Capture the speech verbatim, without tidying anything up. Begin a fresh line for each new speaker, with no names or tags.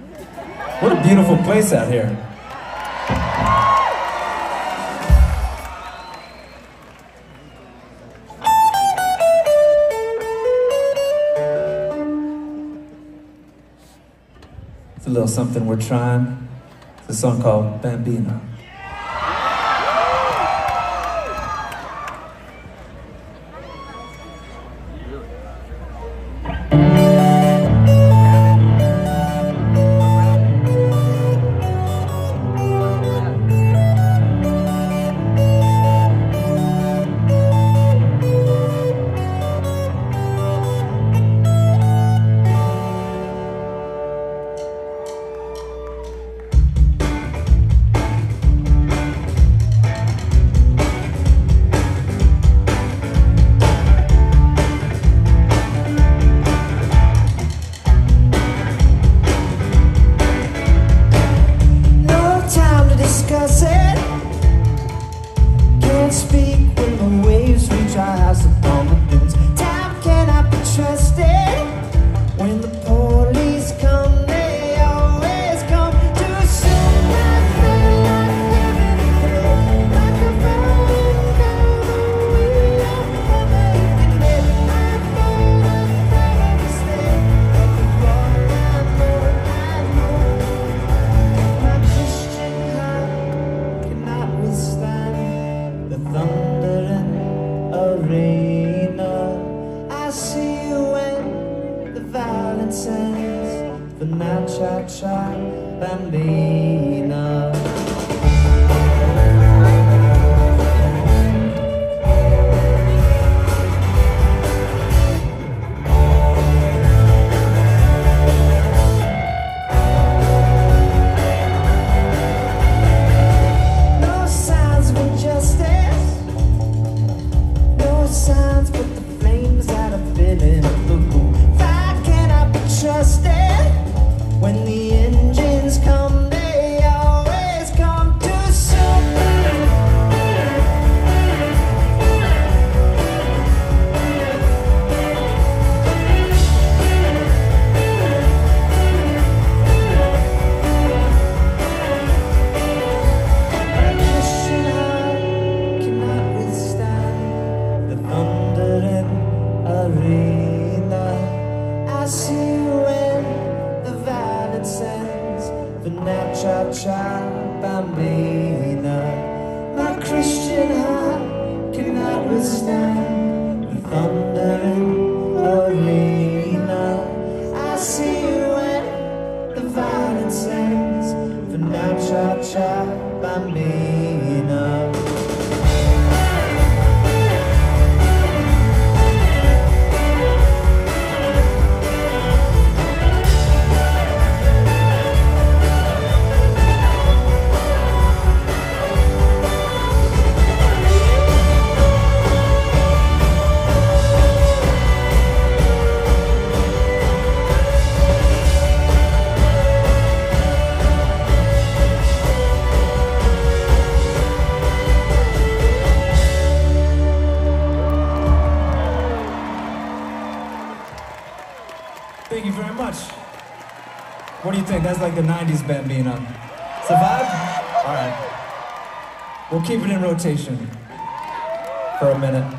What a beautiful place out here. It's a little something we're trying. It's a song called Bambina.
Can't speak when the waves reach our house upon the dunes. Time cannot be trusted. When the police come, they always come too soon. I feel like living like a falling down the wheel of making it. I know I've made a mistake, but I know, I know my Christian heart cannot withstand the thundering arena. I see you when the violence ends, the night cha-cha bambina. No signs of injustice, no signs but the flames that are filling up the room. Fire cannot be trusted. When the engines come, they always come too soon. My Christian heart cannot withstand the thundering arena. I see you when the violence ends, the night cha-cha bambina. My Christian heart cannot withstand the thundering arena. I see you when the violence ends, the night cha-cha bambina.
Thank you very much. What do you think? That's like the nineties Bambina. It's a vibe? All right. We'll keep it in rotation for a minute.